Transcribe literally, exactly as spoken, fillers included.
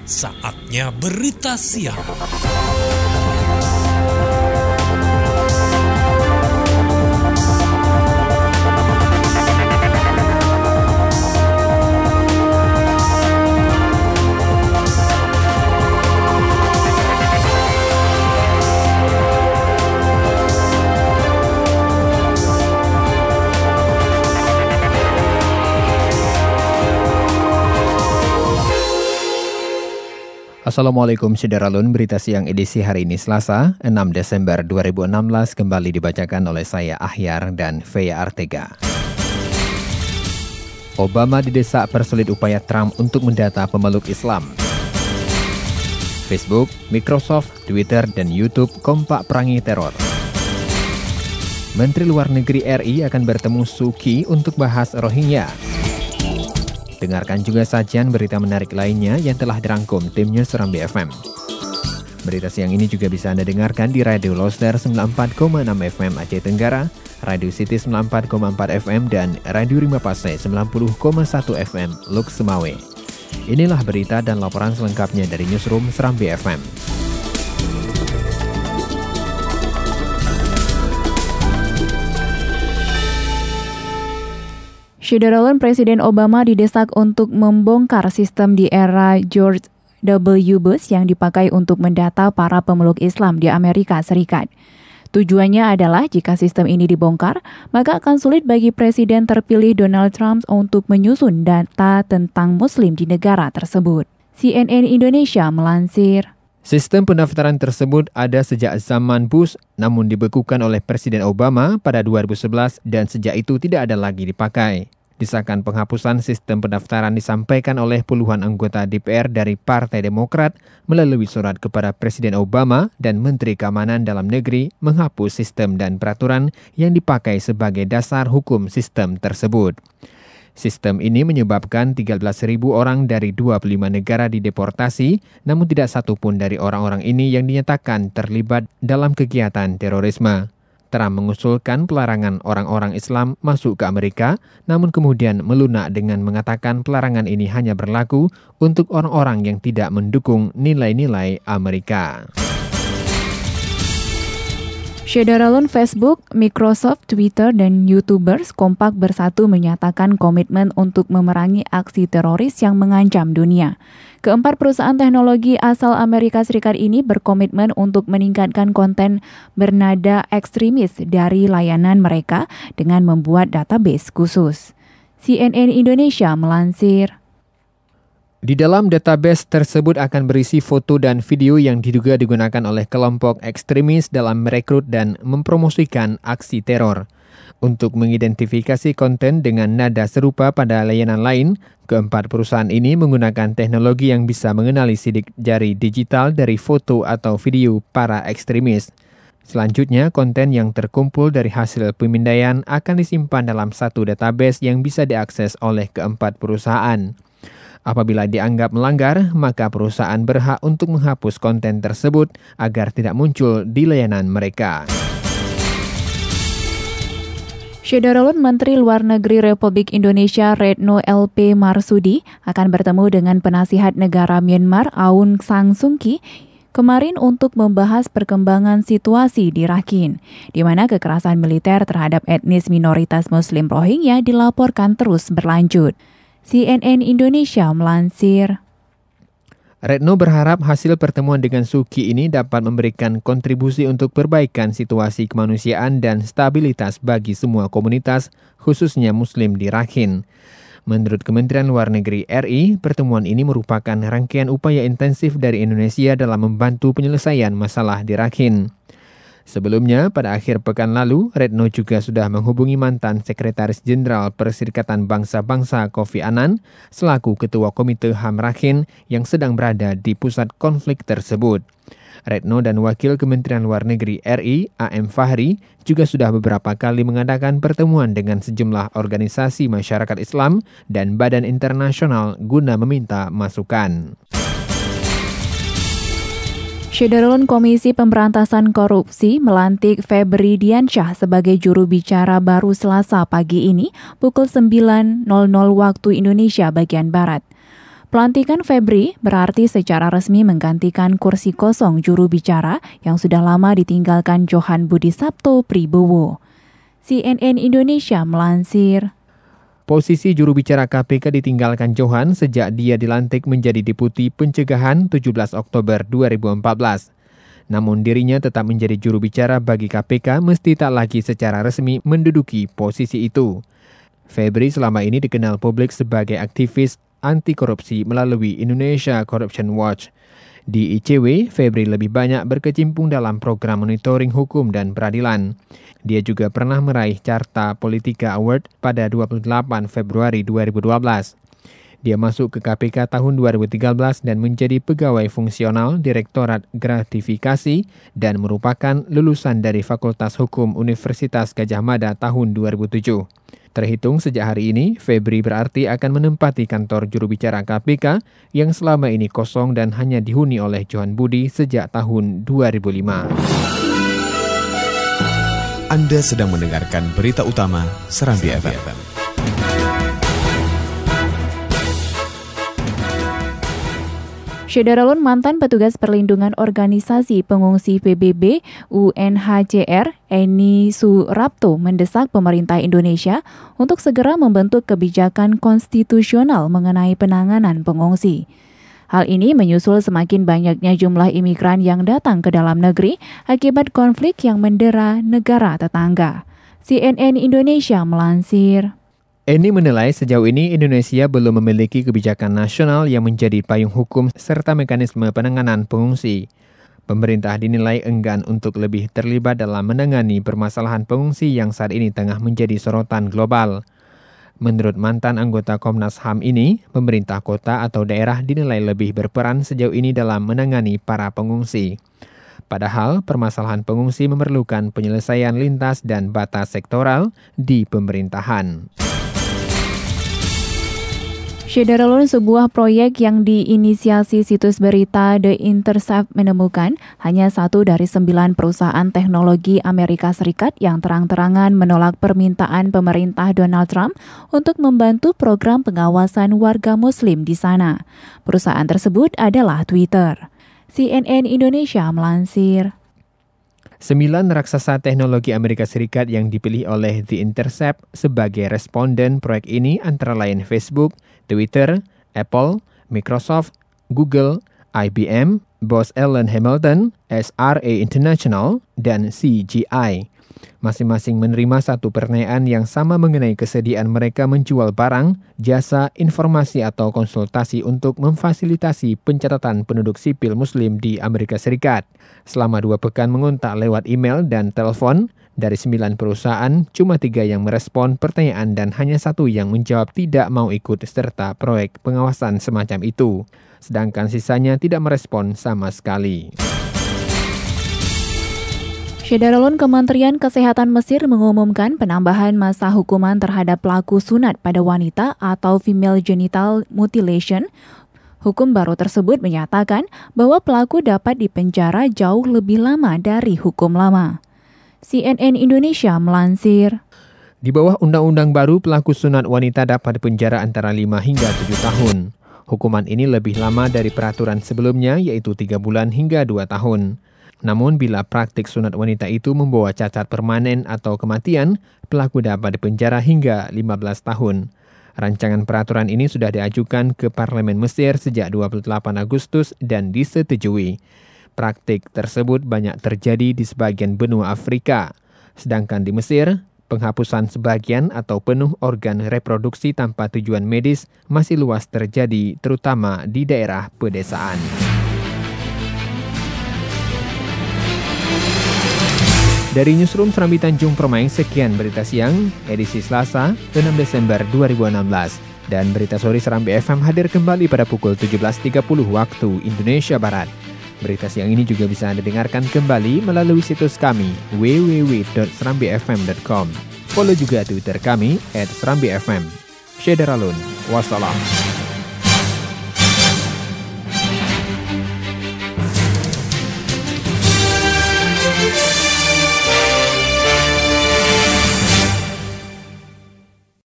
Saatnya berita siang. Assalamualaikum Syederalun, berita siang edisi hari ini Selasa, enam Desember dua ribu enam belas kembali dibacakan oleh saya Ahyar dan Fea Artega. Obama didesak persulit upaya Trump untuk mendata pemeluk Islam. Facebook, Microsoft, Twitter, dan YouTube kompak perangi teror. Menteri Luar Negeri R I akan bertemu Suu Kyi untuk bahas Rohingya. Dengarkan juga sajian berita menarik lainnya yang telah dirangkum tim News Serambi F M. Berita siang ini juga bisa Anda dengarkan di Radio Loster sembilan puluh empat koma enam F M Aceh Tenggara, Radio City sembilan puluh empat koma empat F M, dan Radio Rimba Pase sembilan puluh koma satu F M Luk Semawe. Inilah berita dan laporan selengkapnya dari Newsroom Serambi F M. Syederalun, Presiden Obama didesak untuk membongkar sistem di era George W. Bush yang dipakai untuk mendata para pemeluk Islam di Amerika Serikat. Tujuannya adalah jika sistem ini dibongkar, maka akan sulit bagi Presiden terpilih Donald Trump untuk menyusun data tentang Muslim di negara tersebut. C N N Indonesia melansir. Sistem pendaftaran tersebut ada sejak zaman Bush, namun dibekukan oleh Presiden Obama pada dua ribu sebelas dan sejak itu tidak ada lagi dipakai. Desakan penghapusan sistem pendaftaran disampaikan oleh puluhan anggota D P R dari Partai Demokrat melalui surat kepada Presiden Obama dan Menteri Keamanan Dalam Negeri menghapus sistem dan peraturan yang dipakai sebagai dasar hukum sistem tersebut. Sistem ini menyebabkan tiga belas ribu orang dari dua puluh lima negara dideportasi, namun tidak satu pun dari orang-orang ini yang dinyatakan terlibat dalam kegiatan terorisme. Trump mengusulkan pelarangan orang-orang Islam masuk ke Amerika, namun kemudian melunak dengan mengatakan pelarangan ini hanya berlaku untuk orang-orang yang tidak mendukung nilai-nilai Amerika. Syederalun, Facebook, Microsoft, Twitter, dan YouTubers kompak bersatu menyatakan komitmen untuk memerangi aksi teroris yang mengancam dunia. Keempat perusahaan teknologi asal Amerika Serikat ini berkomitmen untuk meningkatkan konten bernada ekstremis dari layanan mereka dengan membuat database khusus. C N N Indonesia melansir. Di dalam database tersebut akan berisi foto dan video yang diduga digunakan oleh kelompok ekstremis dalam merekrut dan mempromosikan aksi teror. Untuk mengidentifikasi konten dengan nada serupa pada layanan lain, keempat perusahaan ini menggunakan teknologi yang bisa mengenali sidik jari digital dari foto atau video para ekstremis. Selanjutnya, konten yang terkumpul dari hasil pemindaian akan disimpan dalam satu database yang bisa diakses oleh keempat perusahaan. Apabila dianggap melanggar, maka perusahaan berhak untuk menghapus konten tersebut agar tidak muncul di layanan mereka. Syederalun, Menteri Luar Negeri Republik Indonesia Retno L P Marsudi akan bertemu dengan penasihat negara Myanmar Aung San Suu Kyi kemarin untuk membahas perkembangan situasi di Rakhine, di mana kekerasan militer terhadap etnis minoritas Muslim Rohingya dilaporkan terus berlanjut. C N N Indonesia melansir. Retno berharap hasil pertemuan dengan Suu Kyi ini dapat memberikan kontribusi untuk perbaikan situasi kemanusiaan dan stabilitas bagi semua komunitas, khususnya Muslim di Rakhine. Menurut Kementerian Luar Negeri R I, pertemuan ini merupakan rangkaian upaya intensif dari Indonesia dalam membantu penyelesaian masalah di Rakhine. Sebelumnya, pada akhir pekan lalu, Retno juga sudah menghubungi mantan Sekretaris Jenderal Perserikatan Bangsa-Bangsa Kofi Annan selaku Ketua Komite H A M Rakhine yang sedang berada di pusat konflik tersebut. Retno dan Wakil Kementerian Luar Negeri R I, A M Fahri, juga sudah beberapa kali mengadakan pertemuan dengan sejumlah organisasi masyarakat Islam dan badan internasional guna meminta masukan. Syederalun, Komisi Pemberantasan Korupsi melantik Febri Diansyah sebagai juru bicara baru Selasa pagi ini pukul sembilan waktu Indonesia bagian Barat. Pelantikan Febri berarti secara resmi menggantikan kursi kosong juru bicara yang sudah lama ditinggalkan Johan Budi Sabto Pribowo. C N N Indonesia melansir, posisi juru bicara K P K ditinggalkan Johan sejak dia dilantik menjadi Deputi Pencegahan tujuh belas Oktober dua ribu empat belas. Namun dirinya tetap menjadi juru bicara bagi K P K meski tak lagi secara resmi menduduki posisi itu. Febri selama ini dikenal publik sebagai aktivis anti korupsi melalui Indonesia Corruption Watch. Di I C W, Febri lebih banyak berkecimpung dalam program monitoring hukum dan peradilan. Dia juga pernah meraih Carta Politika Award pada dua puluh delapan Februari dua ribu dua belas. Dia masuk ke K P K tahun dua ribu tiga belas dan menjadi pegawai fungsional Direktorat Gratifikasi dan merupakan lulusan dari Fakultas Hukum Universitas Gadjah Mada tahun dua ribu tujuh. Terhitung sejak hari ini, Febri berarti akan menempati kantor juru bicara K P K yang selama ini kosong dan hanya dihuni oleh Johan Budi sejak tahun dua ribu lima. Anda sedang mendengarkan berita utama Serambi F M. Syederalun mantan petugas perlindungan organisasi pengungsi P B B U N H C R Eni Surapto mendesak pemerintah Indonesia untuk segera membentuk kebijakan konstitusional mengenai penanganan pengungsi. Hal ini menyusul semakin banyaknya jumlah imigran yang datang ke dalam negeri akibat konflik yang mendera negara tetangga. C N N Indonesia melansir, Eni menilai sejauh ini Indonesia belum memiliki kebijakan nasional yang menjadi payung hukum serta mekanisme penanganan pengungsi. Pemerintah dinilai enggan untuk lebih terlibat dalam menangani permasalahan pengungsi yang saat ini tengah menjadi sorotan global. Menurut mantan anggota Komnas H A M ini, pemerintah kota atau daerah dinilai lebih berperan sejauh ini dalam menangani para pengungsi. Padahal permasalahan pengungsi memerlukan penyelesaian lintas dan batas sektoral di pemerintahan. Syederalun, sebuah proyek yang diinisiasi situs berita The Intercept menemukan hanya satu dari sembilan perusahaan teknologi Amerika Serikat yang terang-terangan menolak permintaan pemerintah Donald Trump untuk membantu program pengawasan warga Muslim di sana. Perusahaan tersebut adalah Twitter. C N N Indonesia melansir, Sembilan raksasa teknologi Amerika Serikat yang dipilih oleh The Intercept sebagai responden proyek ini antara lain Facebook, Twitter, Apple, Microsoft, Google, I B M, Booz Allen Hamilton, S R A International, dan C G I. Masing-masing menerima satu pernyataan yang sama mengenai kesediaan mereka menjual barang, jasa, informasi atau konsultasi untuk memfasilitasi pencatatan penduduk sipil Muslim di Amerika Serikat. Selama dua pekan mengontak lewat email dan telepon, dari sembilan perusahaan, cuma tiga yang merespon pertanyaan dan hanya satu yang menjawab tidak mau ikut serta proyek pengawasan semacam itu. Sedangkan sisanya tidak merespon sama sekali. Syederalun, Kementerian Kesehatan Mesir mengumumkan penambahan masa hukuman terhadap pelaku sunat pada wanita atau female genital mutilation. Hukum baru tersebut menyatakan bahwa pelaku dapat dipenjara jauh lebih lama dari hukum lama. C N N Indonesia melansir, di bawah undang-undang baru, pelaku sunat wanita dapat dipenjara antara lima hingga tujuh tahun. Hukuman ini lebih lama dari peraturan sebelumnya, yaitu tiga bulan hingga dua tahun. Namun bila praktik sunat wanita itu membawa cacat permanen atau kematian, pelaku dapat dipenjara hingga lima belas tahun. Rancangan peraturan ini sudah diajukan ke Parlemen Mesir sejak dua puluh delapan Agustus dan disetujui. Praktik tersebut banyak terjadi di sebagian benua Afrika. Sedangkan di Mesir, penghapusan sebagian atau penuh organ reproduksi tanpa tujuan medis masih luas terjadi, terutama di daerah pedesaan. Dari Newsroom Serambi Tanjung Permai, sekian berita siang, edisi Selasa, enam Desember dua ribu enam belas. Dan berita sore Serambi F M hadir kembali pada pukul tujuh belas tiga puluh waktu Indonesia Barat. Berita siang ini juga bisa Anda dengarkan kembali melalui situs kami w w w dot serambi f m dot com. Follow juga Twitter kami at serambi f m. Syederalun, wassalam.